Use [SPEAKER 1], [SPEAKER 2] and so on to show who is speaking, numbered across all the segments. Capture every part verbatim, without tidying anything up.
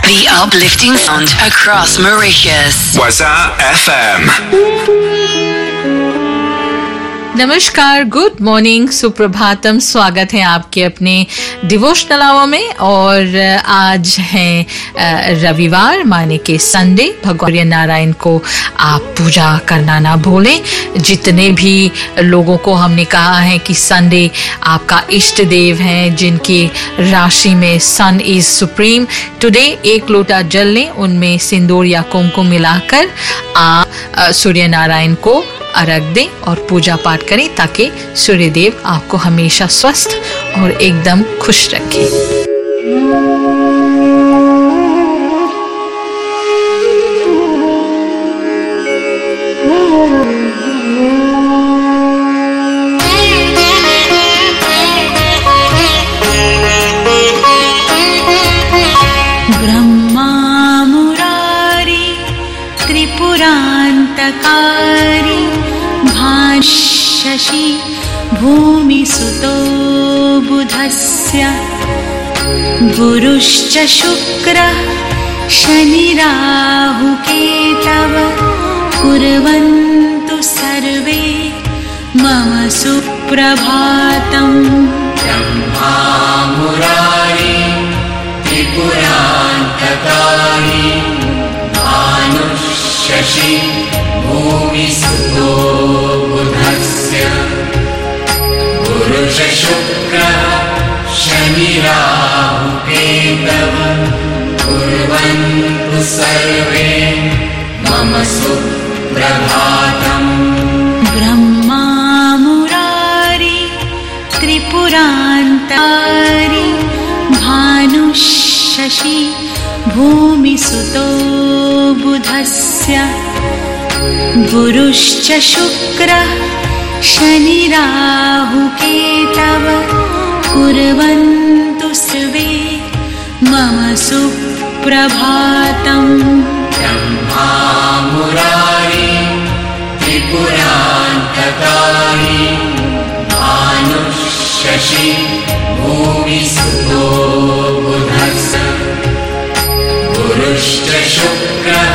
[SPEAKER 1] The uplifting sound across Mauritius.
[SPEAKER 2] Waza F M.
[SPEAKER 3] नमस्कार, good morning, सुप्रभातम। स्वागत है आपके अपने डिवोशनल आवर में। और आज है रविवार, माने के संडे। भगवान नारायण को आप पूजा करना ना भूलें। जितने भी लोगों को हमने कहा है कि संडे आपका इष्ट देव है, जिनकी राशि में सन इज सुप्रीम, टुडे एक लोटा जल लें, उनमें सिंदूर या कुमकुम मिलाकर आप सूर्य नारायण को अर्घ दें और पूजा पाठ करें, ताकि सूर्यदेव आपको हमेशा स्वस्थ और एकदम खुश रखें।
[SPEAKER 4] ब्रह्मा मुरारी त्रिपुरान्तकारी शशि भूमिसुतो बुधस्य गुरुश्च शुक्रः शनिराहुकेतव कुर्वन्तु सर्वे मम सुप्रभातम्।
[SPEAKER 5] ब्रह्मा मुरारी त्रिपुरान्तकारी भानुशशि भूमिसुतो बुधस्य गुरुश्च शुक्रः शनिराहुकेतव कुर्वन्तु सर्वे मम सुप्रभातम्।
[SPEAKER 4] ब्रह्मा मुरारी त्रिपुरान्तकारी भानुशशि भूमिसुतो बुधस्य गुरुश्च शुक्रः शनिराहुकेतव कुर्वन्तु सर्वे मम सुप्रभातम्।
[SPEAKER 5] ब्रह्मा मुरारी त्रिपुरान्तकारी भानुशशि भूमिसुतो बुधस्य गुरुश्च शुक्रः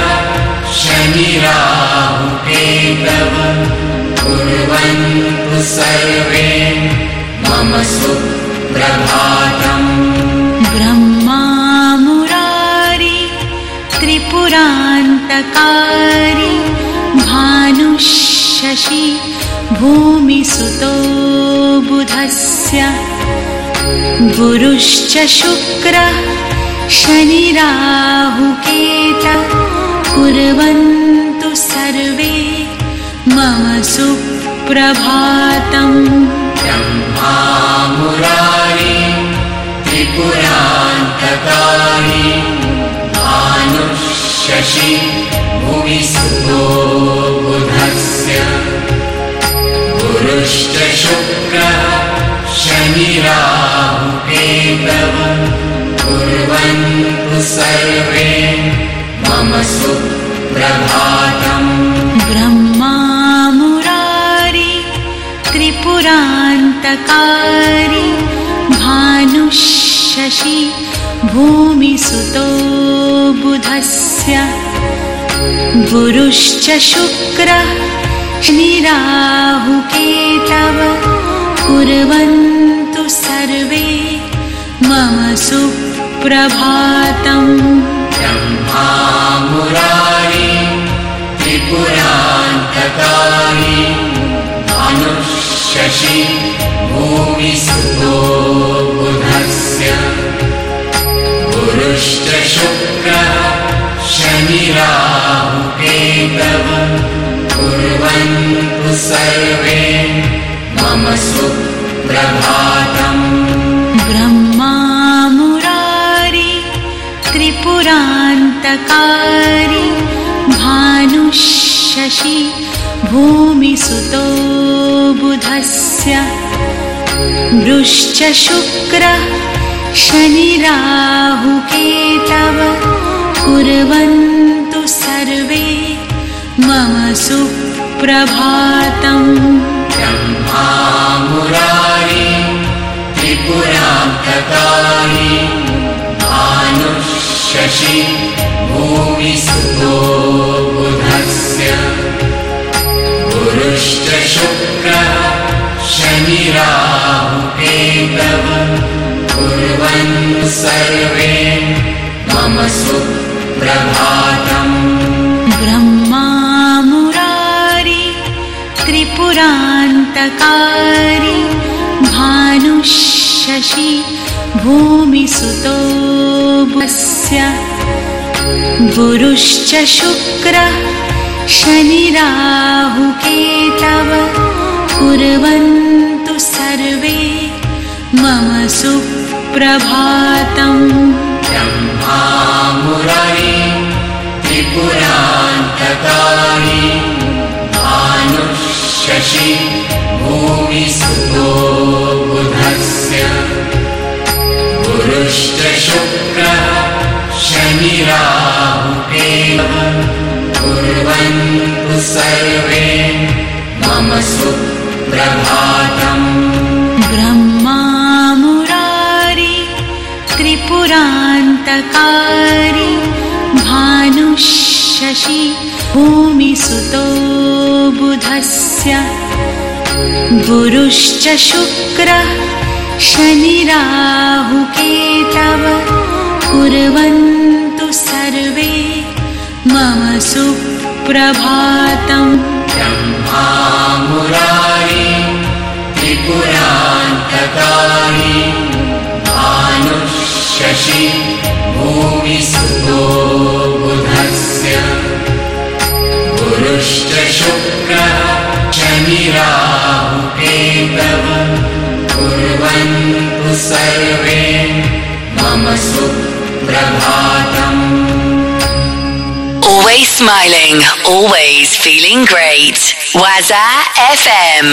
[SPEAKER 5] शनिराहुकेतव कुर्वन्तु सर्वे मम सुप्रभातम्।
[SPEAKER 4] ब्रह्मा मुरारी त्रिपुरान्तकारी भानुशशि भूमिसुतो बुधस्य गुरुश्च शुक्रः शनिराहुकेतव कुर्वन्तु सर्वे मम सुप्रभातम्।
[SPEAKER 5] ब्रह्मा मुरारी त्रिपुरान्तकारी भानुशशि भूमिसुतो बुधस्य गुरुश्च शुक्रः शनिराहुकेतव कुर्वन्तु सर्वे मम सुप्रभातम्।
[SPEAKER 4] ब्रह्मा मुरारी त्रिपुरान्तकारी भानुशशि भूमिसुतो बुधस्य गुरुश्च शुक्रः शनिराहुकेतव कुर्वन्तु सर्वे मम सुप्रभातम्।
[SPEAKER 5] ब्रह्मा मुरारी त्रिपुरान्तकारी भानुशशि भूमिसुतो बुधस्य गुरुश्च शुक्रः शनिराहुकेतव कुर्वन्तु सर्वे मम सुप्रभातम्।
[SPEAKER 4] ब्रह्मा मुरारी त्रिपुरान्तकारी भानुशशि भूमिसुतो बुधस्य गुरुश्च शुक्रः शनिराहुकेतव कुर्वन्तु सर्वे मम सुप्रभातम्।
[SPEAKER 5] ब्रह्मा मुरारी त्रिपुरान्तकारी भानुशशि शशि भूमिसुतो बुधस्य गुरुश्च शुक्रः शनिराहुकेतवः कुर्वन् सर्वे मम सुप्रभातम्
[SPEAKER 4] ब्रह्मा मुरारी त्रिपुरान्तकारी भानुशशि भूमिसुतो बुधस्य गुरुश्च शुक्रः शनिराहुकेतवः कुर्वन्तु सर्वे मम सुप्रभातम्
[SPEAKER 5] ब्रह्मा मुरारी त्रिपुरान्तकारी भानुशशि भूमिसुतो बुधस्य गुरुश्च शुक्रः शनिराहुकेतवः कुर्वन्तु सर्वे मम सुप्रभातम्
[SPEAKER 4] ब्रह्मा मुरारी त्रिपुरान्तकारी भानुशशि भूमिसुतो बुधस्य गुरुश्च शुक्रः शनिराहुकेतवः कुर्वन्तु सर्वे मम सुप्रभातम्
[SPEAKER 5] ब्रह्मा मुरारी त्रिपुरान्तकारी भानुशशि भूमिसुतो बुधस्य गुरुश्च शुक्रः शनिराहुकेतवः कुर्वन्तु सर्वे मम सुप्रभातम्
[SPEAKER 1] Always smiling, always feeling great. Waza F M.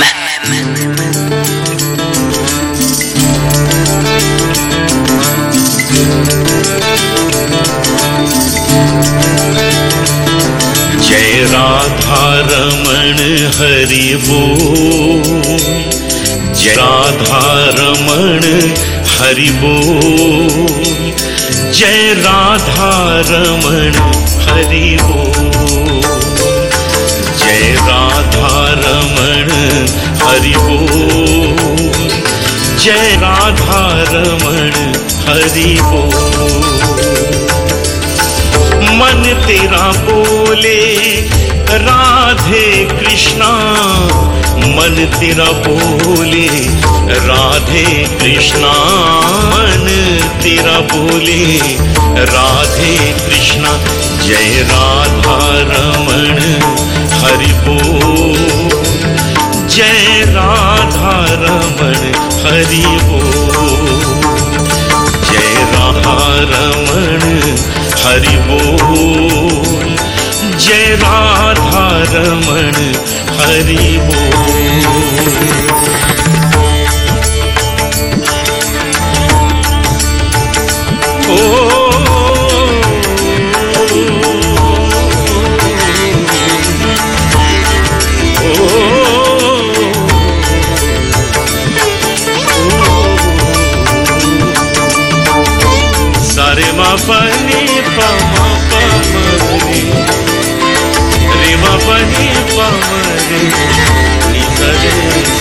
[SPEAKER 6] जय राधा रमण हरि बोल, जय राधा रमण हरि बोल, जय राधा रमण हरि बोल, जय राधा रमण हरि बोल, जय राधा रमण हरि बोल। मन तेरा बोले राधे कृष्णा, मन तेरा बोले राधे कृष्णा, मन तेरा बोले राधे कृष्णा, जय राधा रमण हरि बोल, जय राधा रमण हरि बोल, जय राधा रमण हरि बोल, जय राधा रमण हरि बोल। ओ सारे मा पनी पमा पमरे रे मा पनी पमरे नी सरे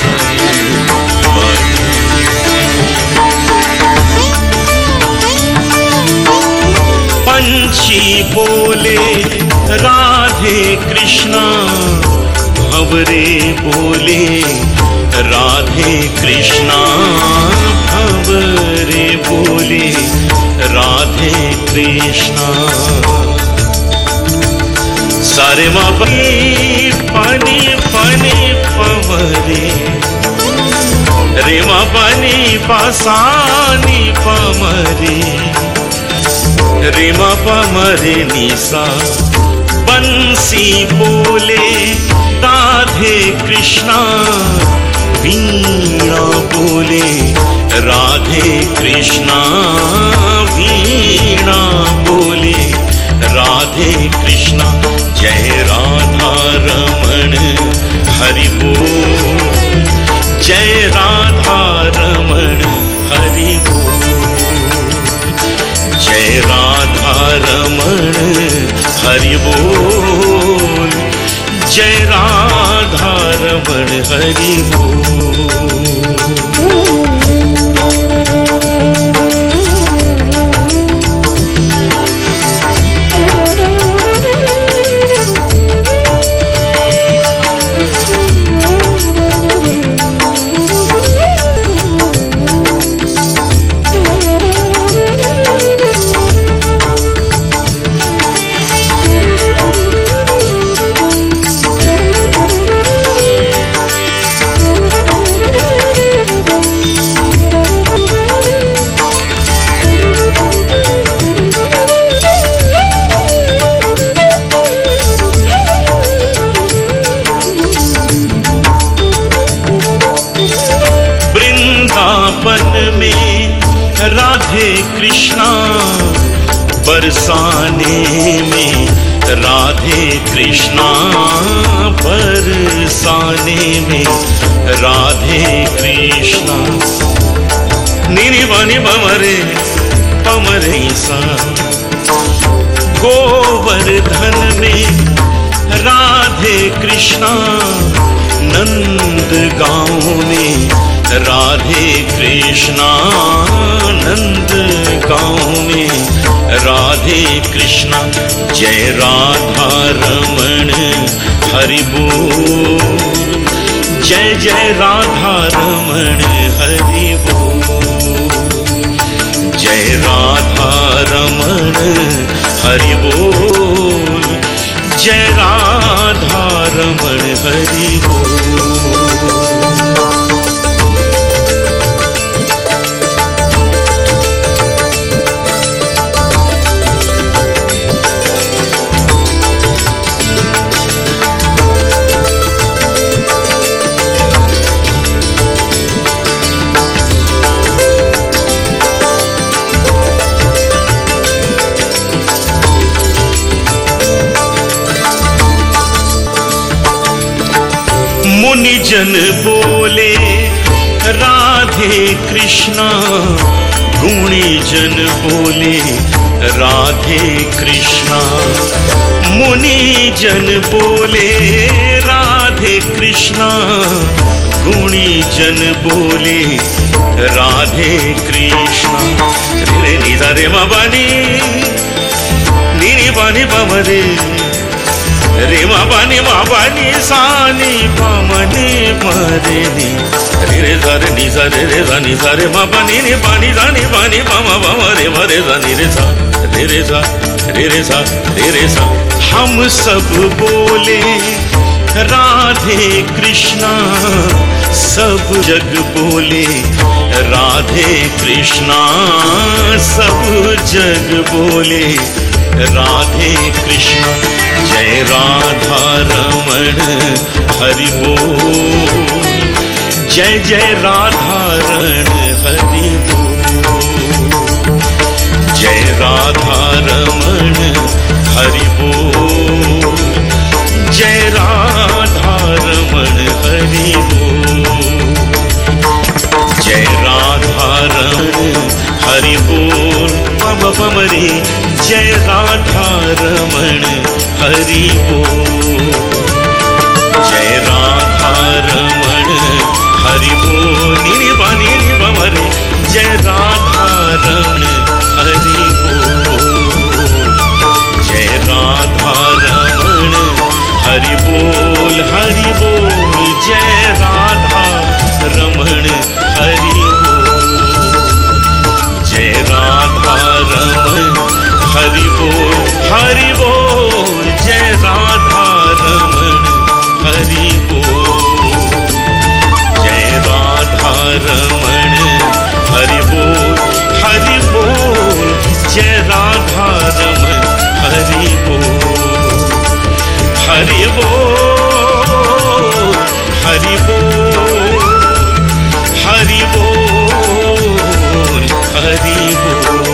[SPEAKER 6] पंछी बोले राधे कृष्णा, भंवरे बोले राधे कृष्णा, भंवरे बोले राधे कृष्णा। सारे मा पनी पनी पनी पमरे रे मा पनी पासानी पमरे रे मा पमरे निसा। बंसी बोले राधे कृष्णा, वीणा बोले राधे कृष्णा, वीणा बोले राधे कृष्णा, जय राधा रमण हरि बोल, जय राधा रमण हरि बोल, जय राधा रमण हरि बोल। राधे कृष्णा बरसाने में, राधे कृष्णा बरसाने में, राधे कृष्णा नीनी बनी बमरे पमरे सा। गोवर्धन में राधे कृष्णा, नंद गांव में राधे कृष्णा, नंद गांव में राधे कृष्णा। जय राधा रमण हरि बोल, जय जय राधा रमण हरि बोल, जय राधा रमण हरि बोल, जय राधा रमण हरि बोल। मुनि जन बोले राधे कृष्णा, गुणी जन बोले राधे कृष्णा। मुनि जन बोले राधे कृष्णा, गुणी जन बोले राधे कृष्णा। रे नी सा रे मा बानी नी नी बानी बमरे, रे मा बानी मा बानी सानी पामनी मरे नी। रे रे सा रे नी सा रे रे सा नी सा रे मा बानी नी बानी सानी बानी पामा पामा रे मा रे सा नी रे सा रे रे सा रे रे सा रे रे सा। हम सब बोले राधे कृष्णा, सब जग बोले राधे कृष्णा, सब जग बोले राधे कृष्णा। जय राधा रमण हरि बोल, जय जय राधा रमण हरि बोल, जय राधा रमण हरि बोल, जय राधा रमण हरि बोल, जय राधा रमण हरि बोल। पम पम रे जय राधा रमण हरि बोल, जय राधा रमण हरि बोल। नी बानी नी बमरे जय राधा रमण हरि बोल, जय राधा रमण हरि बोल हरि बोल, जय राधा रमण हरि बोल, जय राधा रमण हरि बोल हरि बोल, जय राधा रमण हरि बोल, जय राधा रमण हरि बोल हरि बोल, जय राधा रमण हरि बोल, हरि बोल हरि बोल हरि बोल हरि बोल।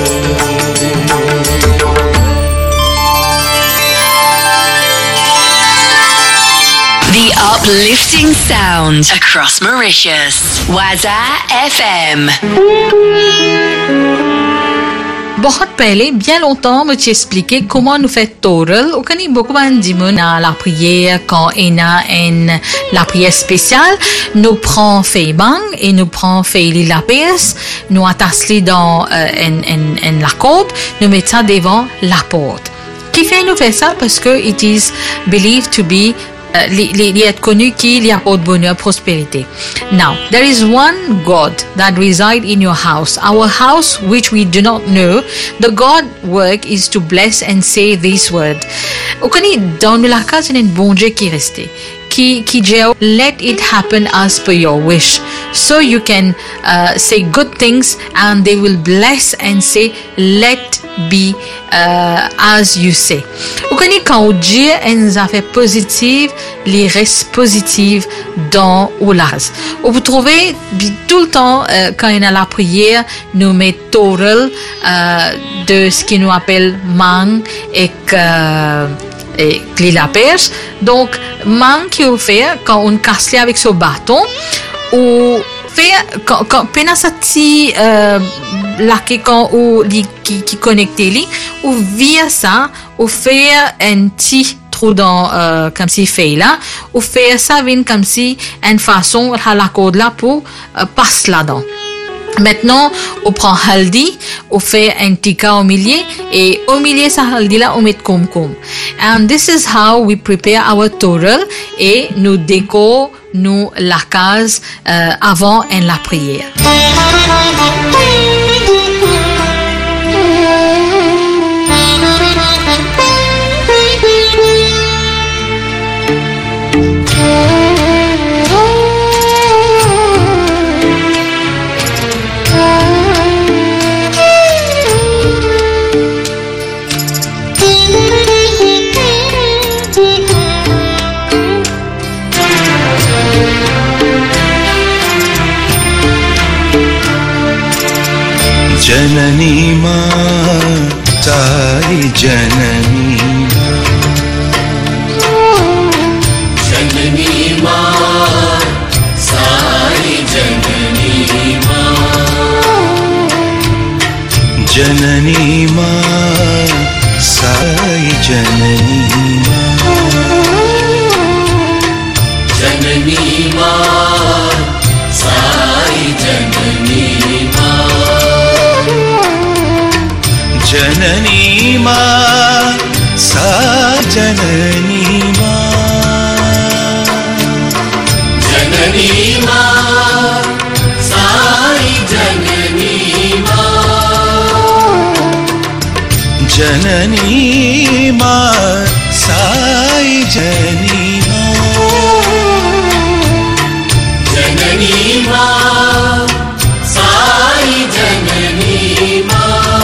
[SPEAKER 1] The uplifting sound across Mauritius. Waza F M.
[SPEAKER 3] बहुत pele, bien longtemps, me t'expliquer comment nous fait Torel. On connaît beaucoup de la prière quand on a une, la prière spéciale. Nous prenons fait bang et nous prenons fait la pièce. Nous attassons dans euh, en, en, en la corde. Nous mettons devant la porte. Qui fait nous faire ça parce que it is believed to be il est connu qu'il y a de bonheur, prospérité. Now, there is one God that resides in your house. Our house, which we do not know, the God work is to bless and say this word. Vous connaissez, dans la case, il y a un bon Dieu qui reste. Qui, qui dit, let it happen as per your wish. So you can uh, say good things and they will bless and say, let be uh, as you say. Vous connaissez, quand Dieu nous a fait positive, les restes positives dans l'as. Vous trouvez tout le temps, euh, quand il y a la prière, nous mettons Torel euh, de ce qui nous appelle mang et que et la perche. Donc, man qui on fait quand on casse avec ce bâton ou fait quand quand penasati euh, là quand ou qui qui connecté li ou via ça ou faire un petit trou dans euh, comme si fait là ou faire ça vient comme si une façon à la corde là pour euh, passer là-dedans. Maintenant, on prend haldi, on fait un tika au milieu et au milieu sa haldi là on met kumkum. And this is how we prepare our Torel et nous décorons nous la case euh, avant et la prière.
[SPEAKER 6] जननी माँ सारी जननी
[SPEAKER 5] जननी माँ सारी जननी माँ
[SPEAKER 6] जननी माँ सारी जननी माँ
[SPEAKER 5] जननी माँ सारी जननी माँ
[SPEAKER 6] जननी माँ सा जननी माँ
[SPEAKER 5] जननी माँ सारी जननी माँ
[SPEAKER 6] जननी माँ साई जननी माँ
[SPEAKER 5] जननी माँ साई जननी माँ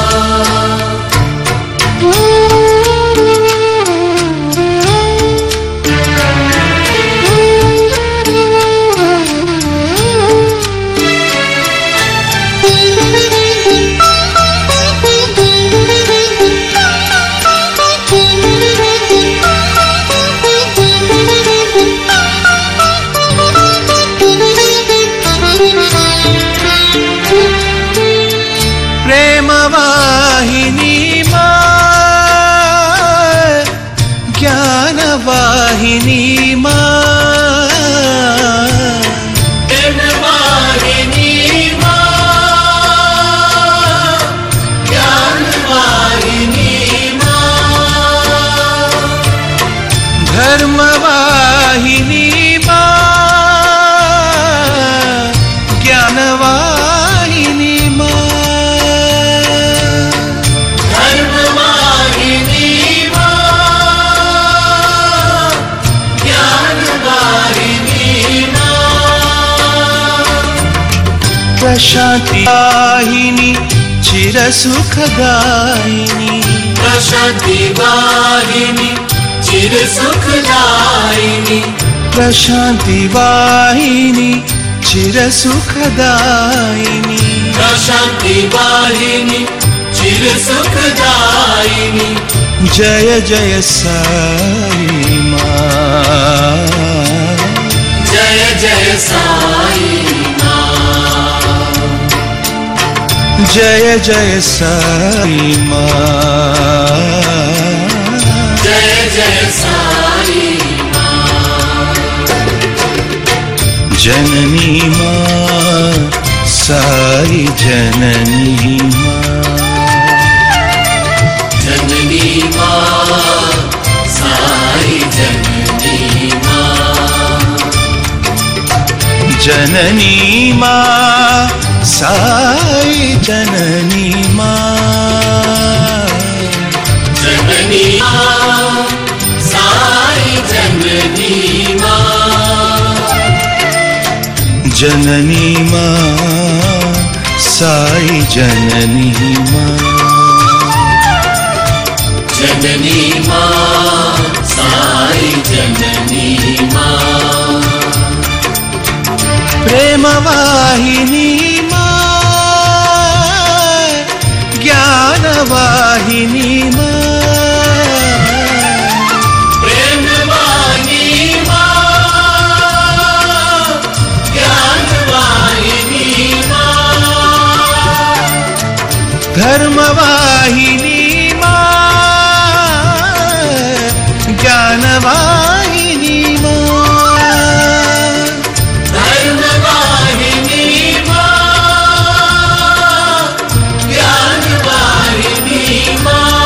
[SPEAKER 6] वाहिनी माँ
[SPEAKER 5] वाहिनी माँ ज्ञान वाहिनी माँ
[SPEAKER 6] धर्म वाहिनी माँ ज्ञान वाहिनी माँ
[SPEAKER 5] धर्म वाहिनी
[SPEAKER 6] प्रशांति वाहिनी चिर सुखदायिनी
[SPEAKER 5] प्रशांति वाहिनी चिर सुखदायिनी
[SPEAKER 6] प्रशांति वाहिनी चिर सुखदायिनी
[SPEAKER 5] प्रशांति वाहिनी चिर सुखदायिनी
[SPEAKER 6] जय जय साई माँ
[SPEAKER 5] जय जय साई माँ
[SPEAKER 6] जय जय साई माँ,
[SPEAKER 5] जय जय साई माँ।
[SPEAKER 6] जननी माँ साई जननी माँ,
[SPEAKER 5] जननी माँ साई जननी माँ,
[SPEAKER 6] जननी माँ साई जननी माँ,
[SPEAKER 5] जननी माँ साई जननी माँ,
[SPEAKER 6] जननी माँ साई जननी माँ,
[SPEAKER 5] जननी माँ साई जननी माँ,
[SPEAKER 6] प्रेम वाहिनी माँ, ज्ञान वाहिनी माँ,
[SPEAKER 5] प्रेम वाहिनी माँ, ज्ञान वाहिनी माँ,
[SPEAKER 6] धर्म वाहिनी माँ, ज्ञान वाहिनी माँ,
[SPEAKER 5] धर्म वाहिनी माँ, ज्ञान वाहिनी माँ,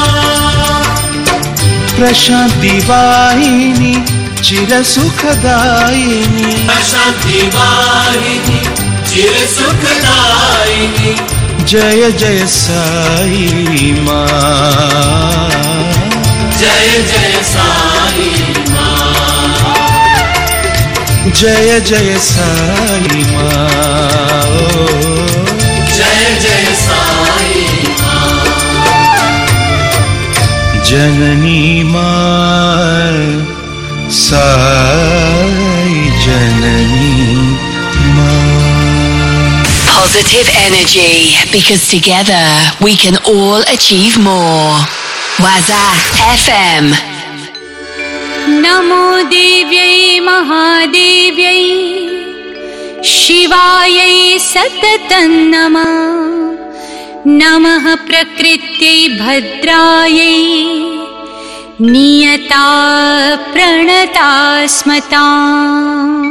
[SPEAKER 6] प्रशांति वाहिनी चिर सुखदायिनी,
[SPEAKER 5] शांति वाहिनी चिर सुखदायिनी,
[SPEAKER 6] जय जय साई माँ,
[SPEAKER 5] जय जय साई माँ,
[SPEAKER 6] जय जय साई माँ, ओ,
[SPEAKER 5] जय जय साई माँ,
[SPEAKER 6] जननी माँ साई जननी माँ.
[SPEAKER 1] Positive energy, because together we can all achieve more. Waza F M.
[SPEAKER 4] नमो देव्यै महादेव्यै शिवायै सततं नमः नमः प्रकृत्यै भद्रायै नियता प्रणता स्मताम्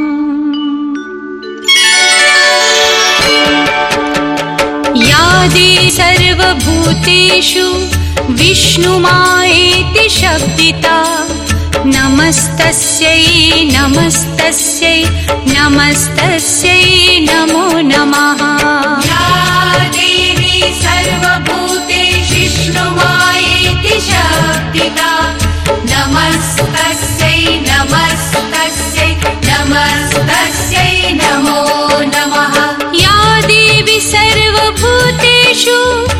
[SPEAKER 4] या देवी सर्वभूतेषु विष्णुमायेति शब्दिता नमस्तस्यै नमस्तस्यै नमस्तस्यै नमो नमः या देवी सर्वभूतेषु विष्णुमायेति शब्दिता नमस्तस्यै नमस्तस्यै नमस्तस्यै नमो नमः या देवी सर्वभूतेषु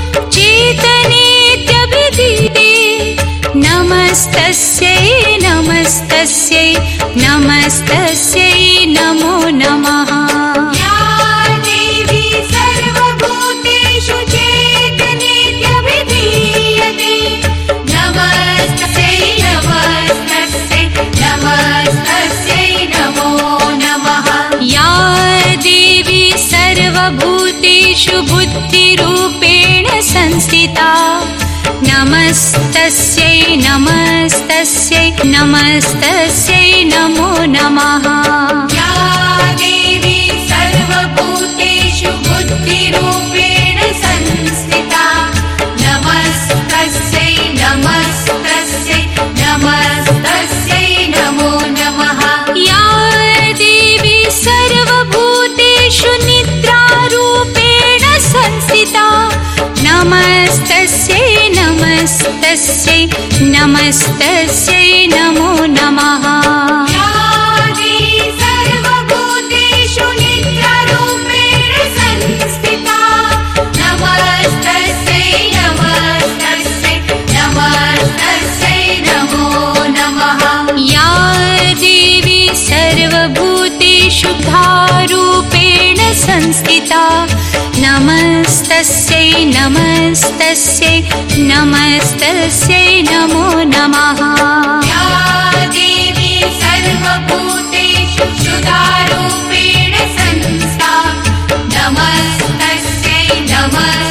[SPEAKER 4] चेतनेत्यभिधीये नमस्तस्यै नमस्तस्यै नमस्तस्यै नमो नमः या देवी सर्वभूतेषु चेतनेत्यभिधीयते नमस्तस्यै नमस्तस्यै नमस्तस्यै नमो नमः या देवी सर्वभूतेषु बुद्धिरूपेण संस्थिता नमस्तस्यै नमस्तस्यै नमस्तस्यै नमो नमः या देवी सर्वभूतेषु बुद्धिरूपेण संस्थिता नमस्तस्यै नमस्तस्यै नमस्तस्यै नमो नमः या देवी सर्वभूतेषु निद्रारूपेण संस्थिता नमस्तस्यै नमस्तस्यै नमस्तस्यै नमो नमः या देवी सर्वभूतेषु निद्रारूपेण संस्थिता नमस्तस्यै नमस्तस्यै नमस्तस्यै नमो नमः या देवी सर्वभूतेषु धारूपेण संस्थिता नमस्तस्यै नमस्तस्यै नमस्तस्यै नमो नमः या देवी सर्वभूतेषु क्षुधारूपेण संस्थिता नमस्तस्यै नमः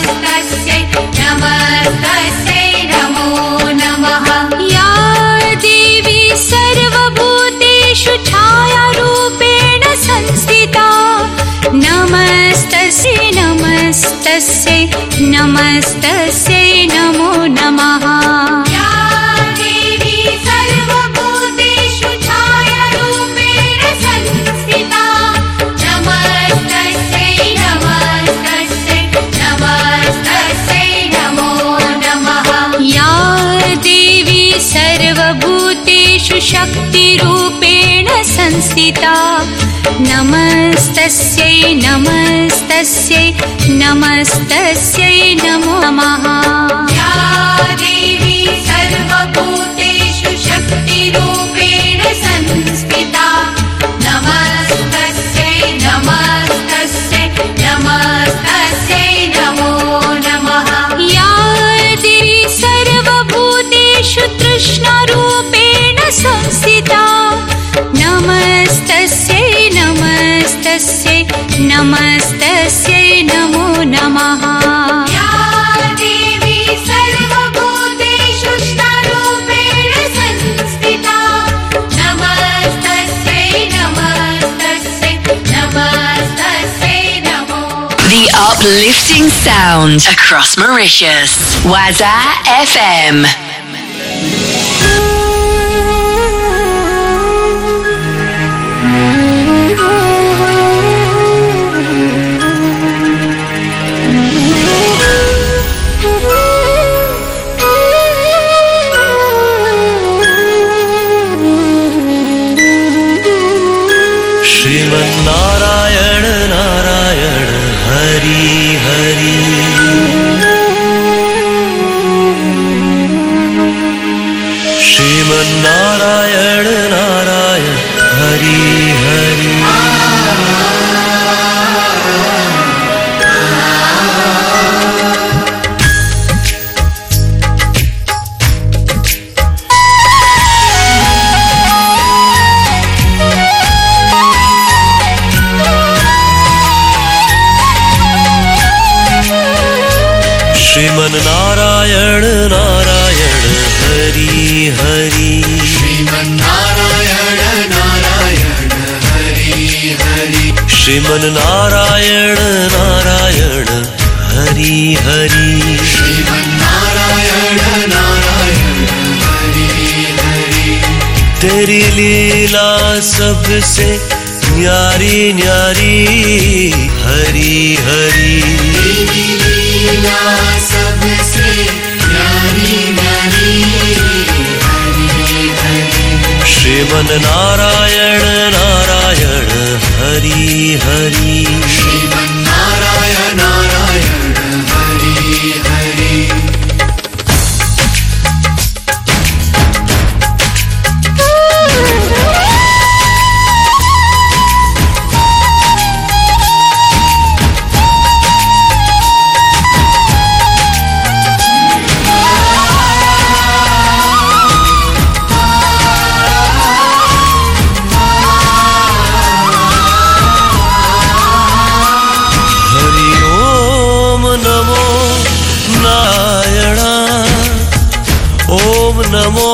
[SPEAKER 4] नमस्तस्यै नमो नमः। या देवी सर्वभूतेषु छायारूपेण संस्थिता नमस्तस्यै नमस्तस्यै नमस्तस्यै नमो नमः। या देवी सर्वभूतेषु शक्तिरूपेण संस्थिता नमस्तस्यै नमस्तस्यै नमस्तस्यै नमो नमः। या देवी सर्वभूतेषु शक्तिरूपेण संस्थिता नमस्तस्यै नमस्तस्यै नमस्तस्यै नमो नमः। या देवी सर्वभूतेषु तृष्णारूपेण संस्थिता नमस्तस्यै नमस्तस्यै नमस्तस्यै नमो नमः। या देवी सर्वभूतेषु उष्णरूपेण संस्थिता नमस्तस्यै नमस्तस्यै नमस्तस्यै नमो।
[SPEAKER 1] The uplifting sound across Mauritius. Waza F M.
[SPEAKER 5] Sriman Narayana Narayan Hari Hari. Sriman Narayana Narayan Hari Hari. Sriman Narayana Narayan Hari Hari.
[SPEAKER 7] Sriman Narayana Narayan Hari Hari.
[SPEAKER 5] Sriman Narayana Narayan Hari Hari.
[SPEAKER 7] Sriman Narayana Narayan Hari Hari.
[SPEAKER 5] तेरी लीला सबसे न्यारी न्यारी हरि हरि।
[SPEAKER 7] तेरी लीला सबसे न्यारी न्यारी हरि हरि।
[SPEAKER 5] श्रीमन्नारायण नारायण हरि हरि।
[SPEAKER 7] श्रीमन्नारायण नारायण हरि हरि।
[SPEAKER 5] नमो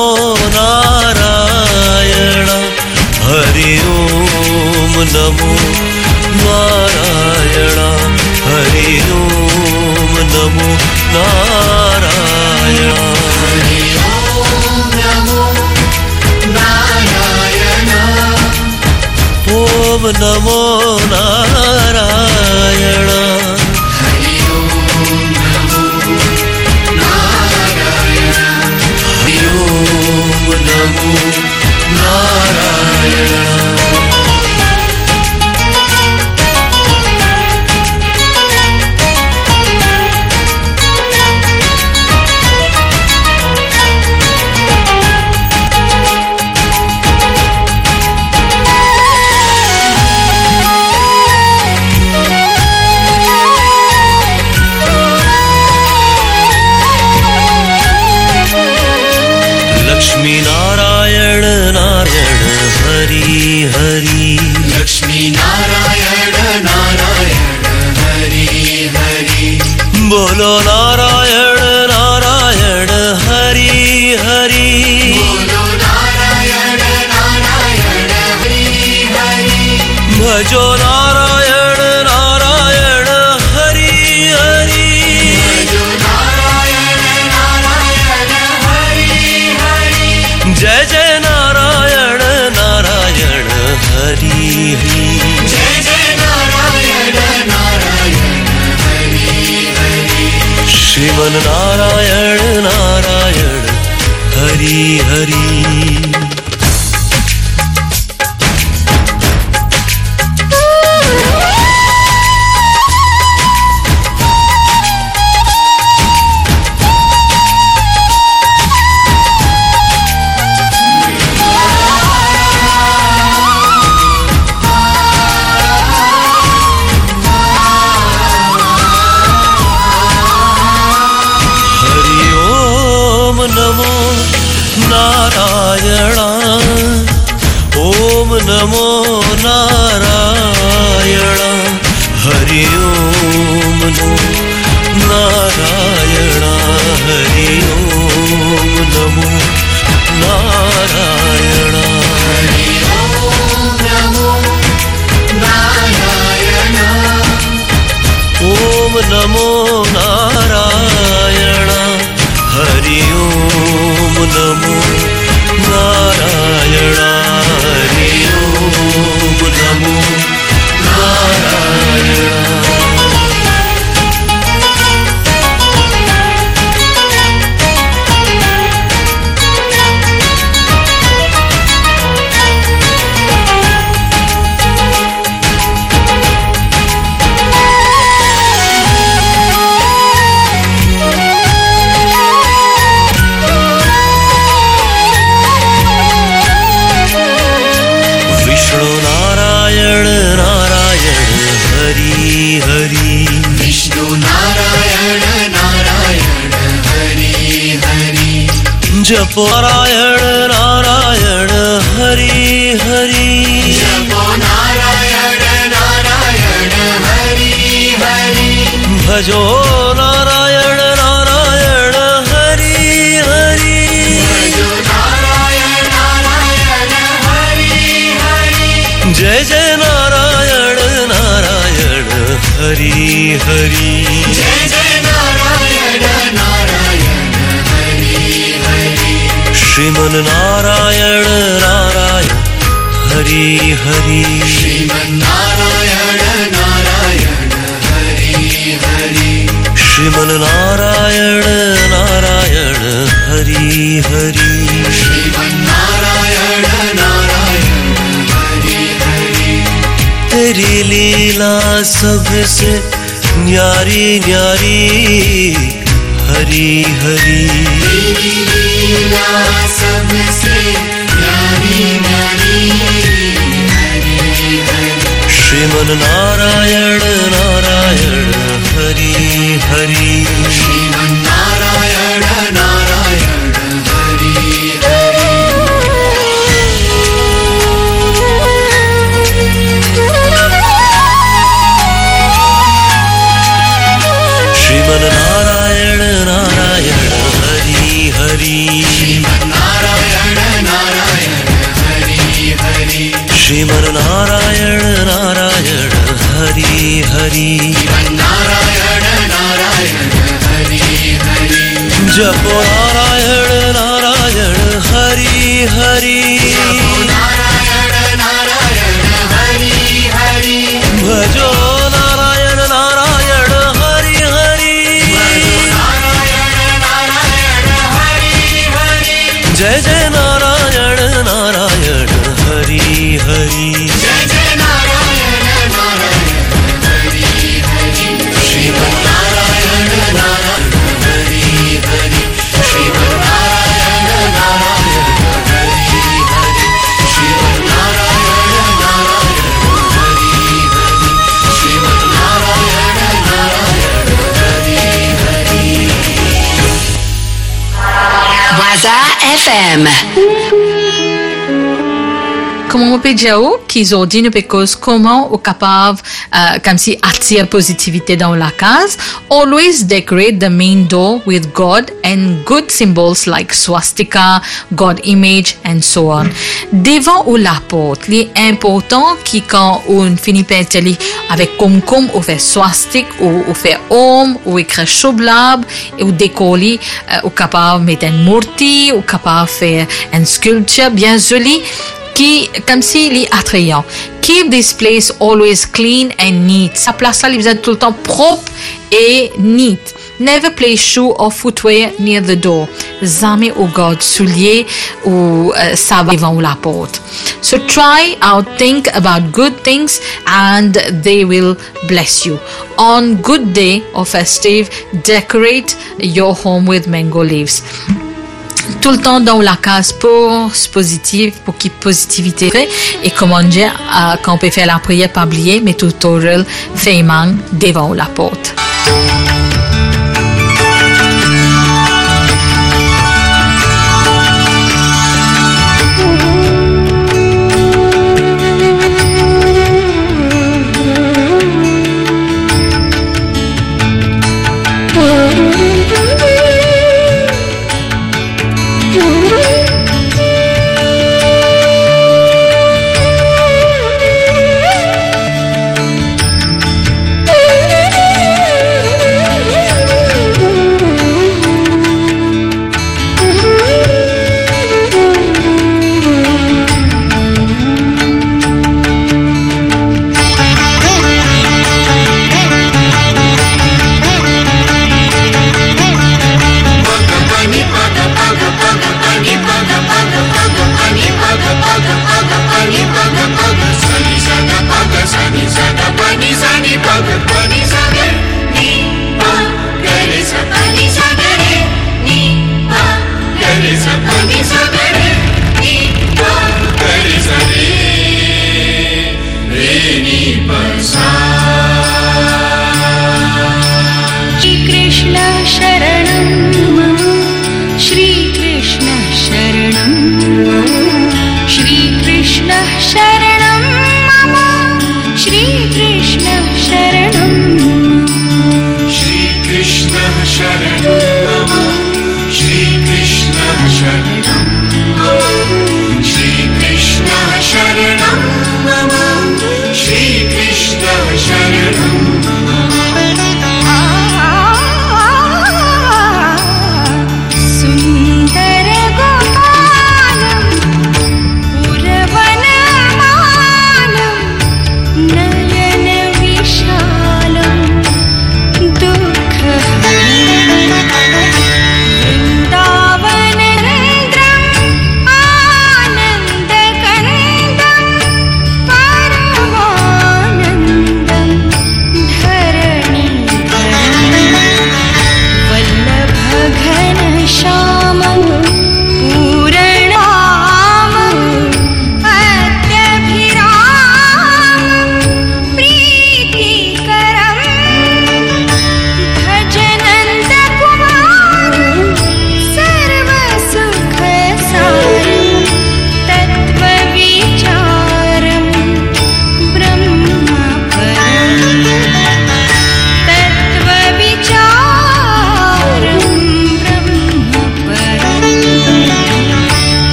[SPEAKER 5] नारायण। हरि ओम नमो नारायण। हरि ओम नमो नारायण।
[SPEAKER 7] हरि ओम नमो नारायण।
[SPEAKER 5] ओम नमो नारायण।
[SPEAKER 7] हरि ओम नमो नारायण। हरि ओम नमो नारायण।
[SPEAKER 5] लक्ष्मी नारायण नारायण हरि हरि।
[SPEAKER 7] लक्ष्मी नारायण नारायण हरि हरि।
[SPEAKER 5] बोलो नारायण नारायण हरि हरि।
[SPEAKER 7] बोलो नारायण नारायण हरि हरि।
[SPEAKER 5] भजो नारायण नारायण हरि हरि।
[SPEAKER 7] भजो
[SPEAKER 5] हरि
[SPEAKER 7] जय जय नारायण नारायण हरि हरि
[SPEAKER 5] श्रीमन नारायण नारायण हरि हरि नमो नारायण हरि ओम नमो नारायण हरि ओम नमो नारायण
[SPEAKER 7] हरि ओम नमो नारायण
[SPEAKER 5] ओम नमो नारायण हरि ओम नमो नारायण हरि ओम नमो नारायण जपो नारायण नारायण हरि हरि
[SPEAKER 7] जपो नारायण नारायण हरि हरि
[SPEAKER 5] भजो नारायण नारायण हरि हरि
[SPEAKER 7] भजो नारायण नारायण हरि हरि
[SPEAKER 5] जय जय नारायण नारायण हरि हरि
[SPEAKER 7] जय जय नारायण नारायण
[SPEAKER 5] श्रीमन नारायण नारायण हरि हरि
[SPEAKER 7] श्रीमन नारायण नारायण हरि हरि
[SPEAKER 5] श्रीमन नारायण नारायण हरि हरि
[SPEAKER 7] श्रीमन नारायण नारायण हरि हरि
[SPEAKER 5] तेरी लीला सबसे न्यारी न्यारी हरि हरि
[SPEAKER 7] तेरी लीला सबसे न्यारी न्यारी हरि हरि
[SPEAKER 5] श्रीमन नारायण नारायण हरि हरि
[SPEAKER 7] श्रीमन नारायण नारायण हरि हरि
[SPEAKER 5] श्रीमन नारायण नारायण हरि हरि
[SPEAKER 7] श्रीमन नारायण नारायण हरि हरि
[SPEAKER 5] श्रीमन नारायण नारायण हरि हरि
[SPEAKER 7] श्रीमन नारायण नारायण हरि हरि
[SPEAKER 5] जपो नारायण नारायण हरि हरि
[SPEAKER 7] नारायण नारायण हरि हरि
[SPEAKER 5] भजो नारायण नारायण हरि हरि
[SPEAKER 7] नारायण नारायण हरि हरि
[SPEAKER 5] जय जय नारायण नारायण हरि हरि
[SPEAKER 7] जय जय Narayan Narayan Hari Hari Shriman Narayan Narayan Hari Hari Shriman Narayan Narayan Hari Hari Shriman Narayan Narayan Hari Hari Shriman Narayan Narayan Hari Hari
[SPEAKER 1] Waza F M.
[SPEAKER 3] Comment on peut dire qu'ils ont dit parce comment on est capable uh, comme si attirer positivité dans la case. Always decorate the main door with God and good symbols like swastika, God image and so on. Devant ou la porte, l'important qui quand on finit par aller avec concombre ou fait swastik ou, ou fait homme ou écrit choblab ou décoller uh, ou capable mettre une murti ou capable faire une sculpture bien jolie qui comme s'il est attrayant. Keep this place always clean and neat. Sa place là, il est tout le temps propre et neat. Never place shoe or footwear near the door. Jamais au garde souliers ou uh, savon devant la porte. So try out, think about good things and they will bless you. On good day or festive, decorate your home with mango leaves. Tout le temps dans la case pour positive, pour qu'il y ait positivité. Et comment dire, uh, quand on peut faire la prière, pas oublier, mais tutorial fait man devant la porte.
[SPEAKER 7] Pani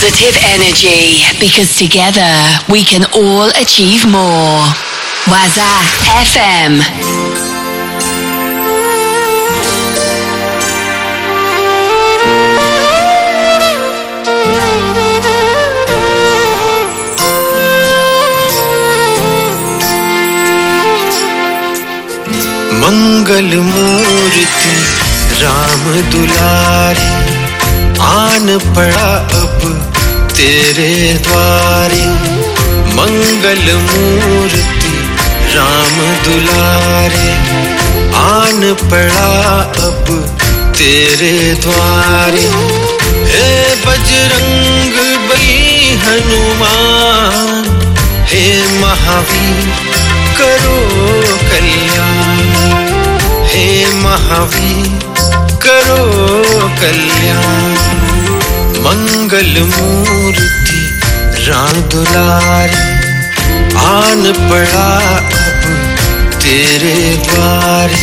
[SPEAKER 1] positive energy, because together we can all achieve more. Waza F M.
[SPEAKER 6] मंगल मूर्ति राम दुलारी, आन पड़ा अब तेरे द्वारे। मंगल मूर्ति राम दुलारे, आन पड़ा अब तेरे द्वारे। हे बजरंग बली हनुमान, हे महावीर करो कल्याण, हे महावीर करो कल्याण। मंगल मूर्ति राम दुलारे, आन पड़ा अब तेरे द्वारे।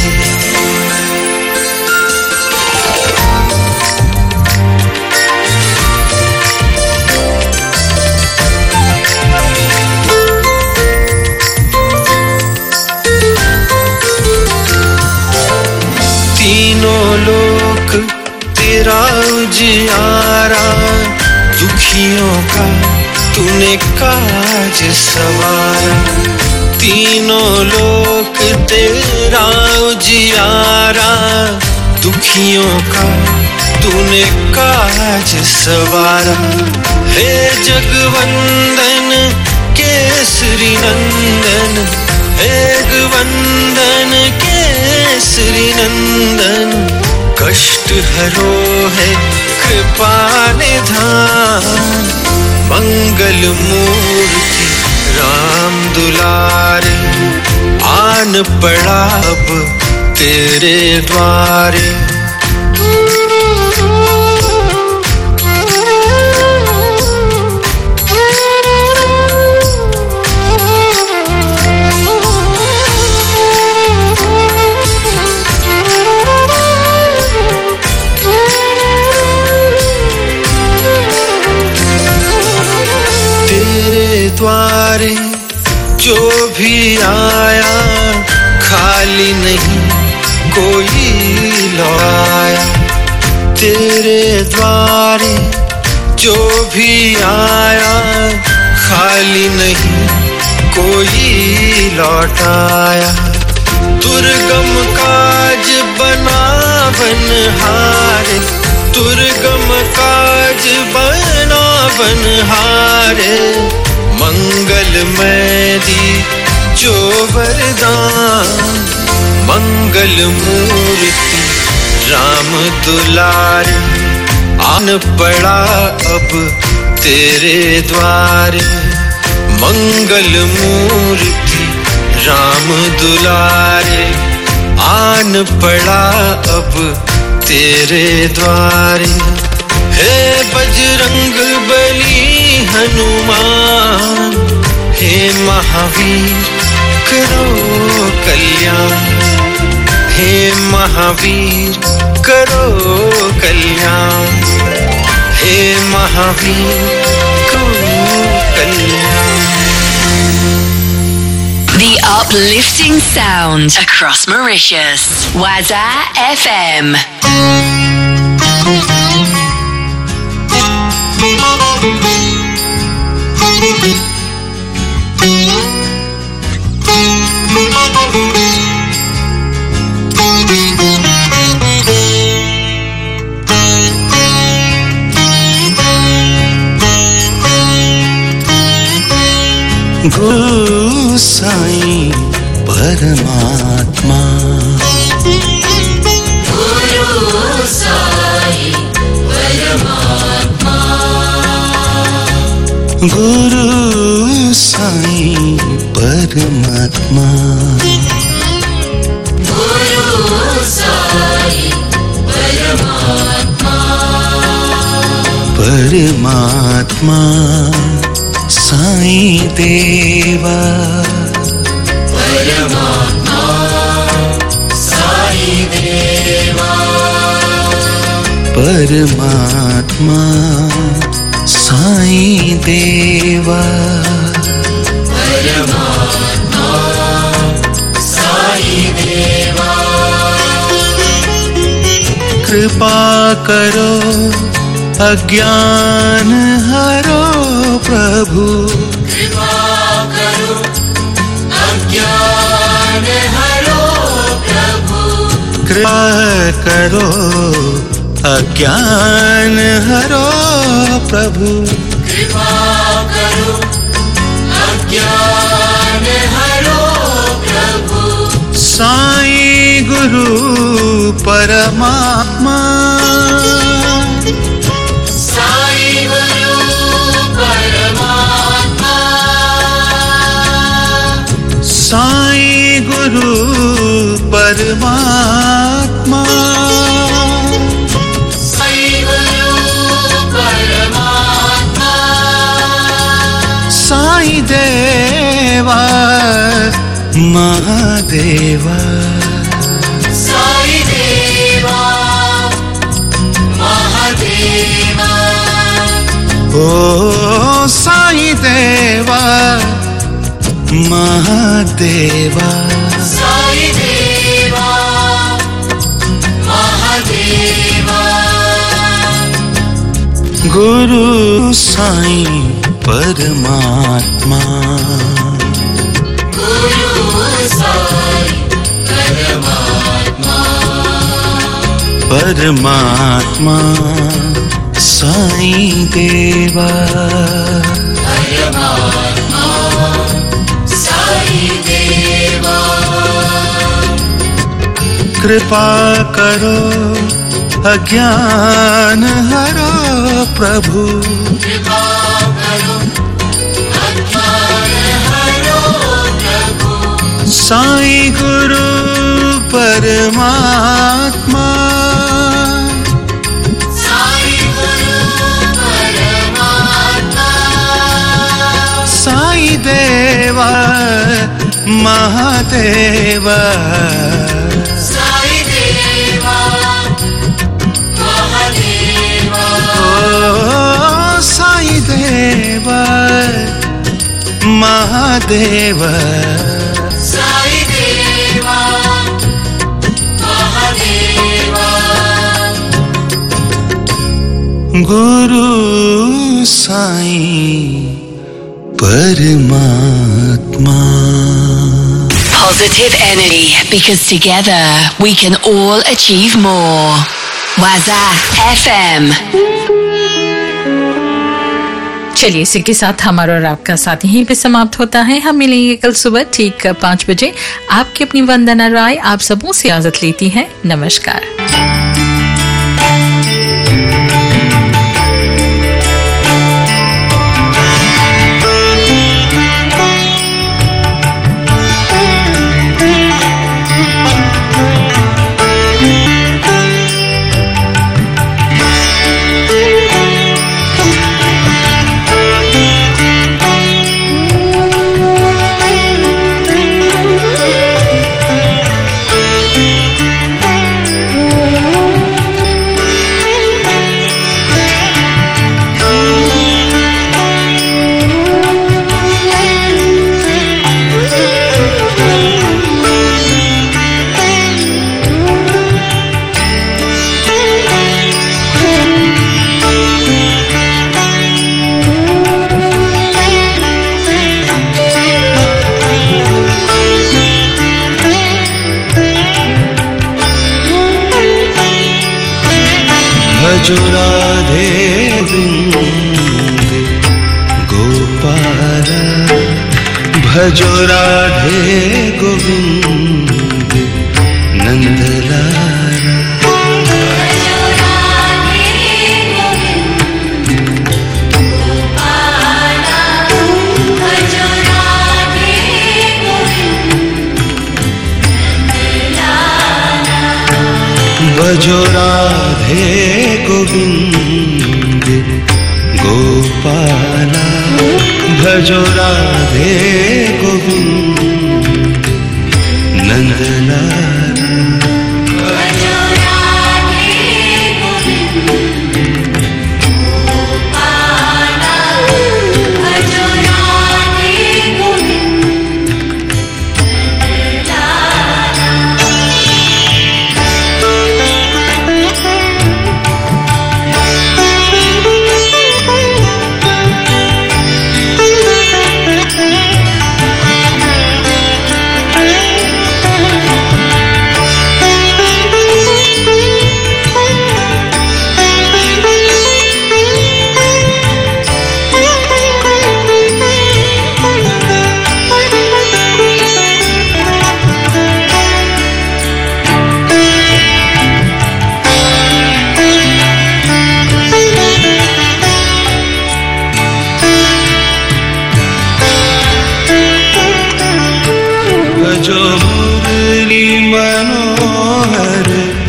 [SPEAKER 6] तीनों लोक तेरा उजियारा, दुखियों का तूने काज सवारा। तीनों लोक तेरा उजियारा, दुखियों का तूने काज सवारा। हे जगवंदन केसरी नंदन, हे जगवंदन केसरी नंदन, कष्ट हरो है कृपा निधान। मंगल मूर्ति राम दुलारे, आन पड़ा अब तेरे द्वारे। द्वारे जो भी आया, खाली नहीं कोई लौटाया। तेरे द्वारे जो भी आया, खाली नहीं कोई लौटाया। दुर्गम काज बना बनहारे, दुर्गम काज बना बनहारे। मंगलमय दी जो वरदान, मंगल मूर्ति राम दुलारे, आन पड़ा अब तेरे द्वारे। मंगल मूर्ति राम दुलारे, आन पड़ा अब तेरे द्वारे। हे बजरंग बली हनुमान, हे महावीर करो कल्याण, हे महावीर करो कल्याण, हे महावीर करो कल्याण।
[SPEAKER 1] The uplifting sound across Mauritius. Waza F M.
[SPEAKER 6] गुरु साईं परमात्मा,
[SPEAKER 4] गुरु साईं परमात्मा,
[SPEAKER 6] गुरु साईं परमात्मा,
[SPEAKER 4] गुरु साईं परमात्मा,
[SPEAKER 6] परमात्मा साईं देवा,
[SPEAKER 4] परमात्मा साईं देवा,
[SPEAKER 6] परमात्मा साईं देवा
[SPEAKER 4] परमात्मा साईं देवा
[SPEAKER 6] कृपा करो अज्ञान हरो प्रभु
[SPEAKER 4] कृपा करो अज्ञान हरो प्रभु
[SPEAKER 6] कृपा करो अज्ञान हरो प्रभु
[SPEAKER 4] कृपा करो अज्ञान हरो प्रभु
[SPEAKER 6] साईं गुरु परमात्मा
[SPEAKER 4] साईं गुरु परमात्मा
[SPEAKER 6] साईं गुरु परमात्मा
[SPEAKER 4] साईं गुरु परमात्मा
[SPEAKER 6] साईं देवा महादेवा
[SPEAKER 4] साईं देवा महादेवा
[SPEAKER 6] ओ साईं देवा महादेवा
[SPEAKER 4] साईं देवा महादेवा
[SPEAKER 6] गुरु साईं परमात्मा
[SPEAKER 4] गुरु साईं परमात्मा
[SPEAKER 6] परमात्मा साईं देवा
[SPEAKER 4] परमात्मा साईं देवा
[SPEAKER 6] कृपा करो अज्ञान हरो प्रभु
[SPEAKER 4] कृपा करो अज्ञान हरो प्रभु
[SPEAKER 6] साईं गुरु परमात्मा
[SPEAKER 4] साईं गुरु परमात्मा
[SPEAKER 6] साईं देवा महादेवा
[SPEAKER 4] साईं देवा महादेवा
[SPEAKER 6] ओ साईं देवा महादेवा
[SPEAKER 4] साईं देवा महादेवा
[SPEAKER 6] गुरु साईं परमात्मा
[SPEAKER 1] Positive energy, because together we can all achieve more. Waza F M.
[SPEAKER 3] चलिए इसी के साथ हमारा और आपका साथ यहीं पे समाप्त होता है। हम मिलेंगे कल सुबह ठीक पाँच बजे। आपकी अपनी वंदना राय आप सबों से इजाजत लेती है। नमस्कार।
[SPEAKER 6] भजो राधे गोविंद गोपाल भजो राधे गोविंद नंदलाला भजो राधे गोविंद गोपाला भजो राधे गोविंद नंदलाला
[SPEAKER 4] भजो राधे गोविंद गोपाला
[SPEAKER 6] मनोहर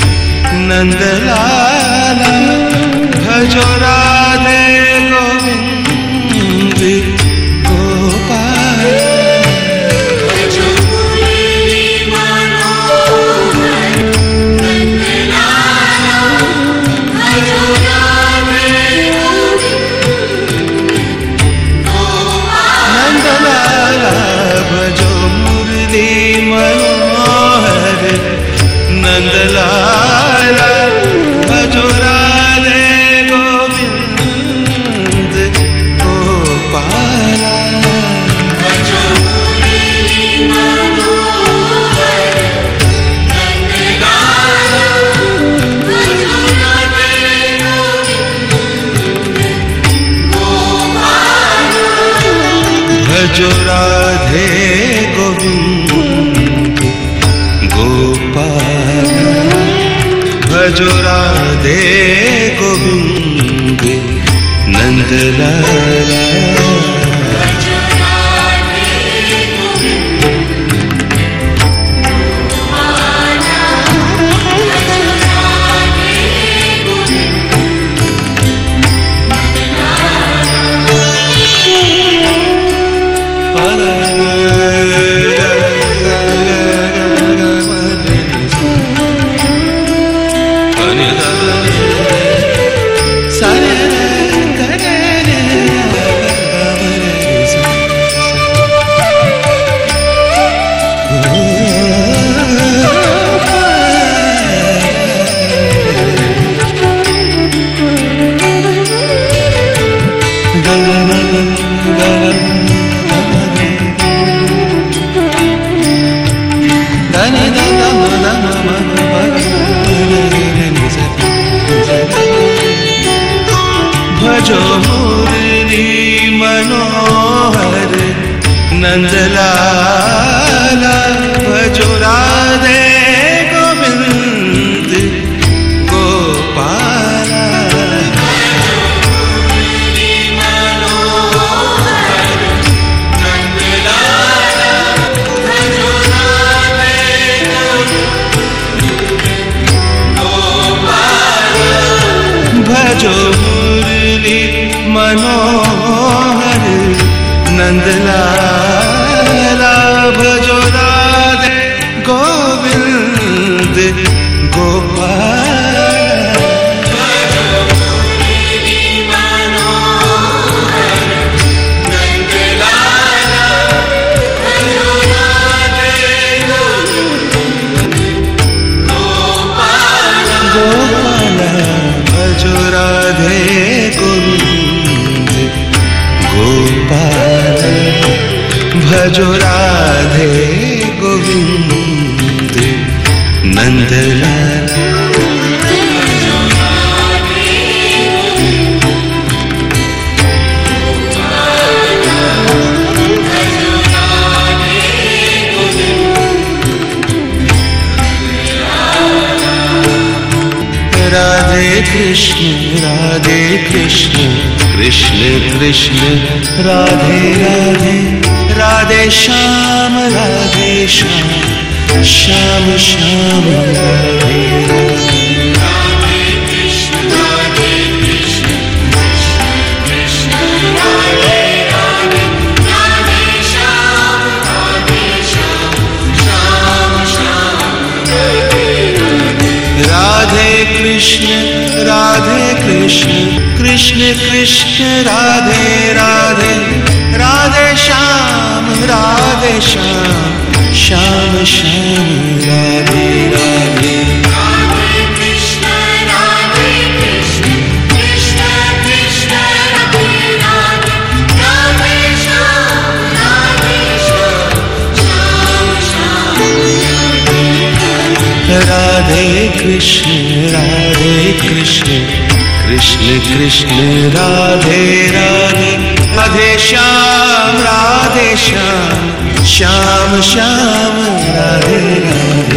[SPEAKER 6] नंदलाला भजो राधे गोविंद गोपाल
[SPEAKER 7] भजो मुरली मनोहर नंदलाला भजो राधे गोविंद गोपाल
[SPEAKER 6] नंदलाला भजो मुरली मनोहर नंदलाला भजो राधे गोविंद गोपाला
[SPEAKER 7] भजो मुरली मनोहर नंदलाला भजो राधे गोविंद गोपाल
[SPEAKER 6] भजो राधे गोविंद गोपाल भजो राधे गोविंद नंदलाला
[SPEAKER 7] भजो राधे गोविंद गोपाला भजो राधे गोविंद
[SPEAKER 6] भजो मुरली मनोहर नंदलाला भजो राधे गोविंद गोपाला भजो मुरली मनोहर नंदलाला भजो राधे गोविंद गोपाला गोपाला भजो राधे गोविंद गोपाल भजो Radhe Govind Nandlala Radhe Krishna Radhe Krishna Krishna Krishna Radhe Radhe Radhe Shyam Radhe Shyam Shyam Shyam Radhe Radhe Radhe Krishna Radhe Krishna Krishna Krishna Radhe Radhe Radhe Shyam Radhe Shyam Shyam Shyam Radhe Radhe Radhe Krishna Radhe Krishna Krishna Krishna Radhe Radhe Radhe Shyam Radhe Shyam Shyam Shyam Radhe Radhe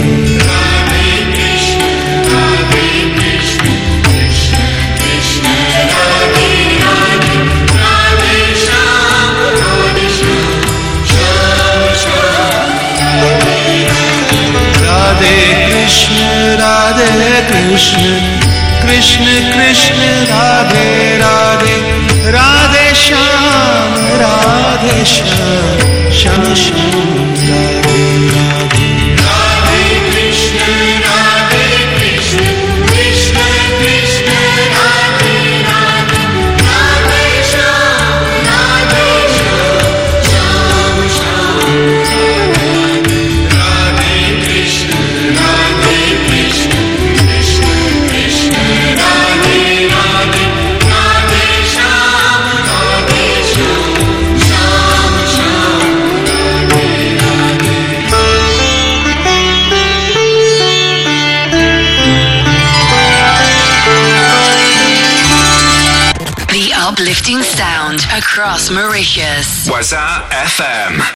[SPEAKER 6] Radhe Krishna Radhe Krishna Krishna Krishna Radhe Radhe Radhe Shyam Radhe Shyam Shyam Shyam Radhe Radhe
[SPEAKER 4] Radhe Krishna Radhe Krishna Krishna Krishna Radhe Radhe Radhe Shyam Radhe Shyam Shyam Shyam Radhe Krishna Radhe Krishna Krishna Krishna Radhe Radhe Radhe Shyam Radhe Shyam Shyam Shyam
[SPEAKER 1] The uplifting sound across Mauritius.
[SPEAKER 2] Waza F M.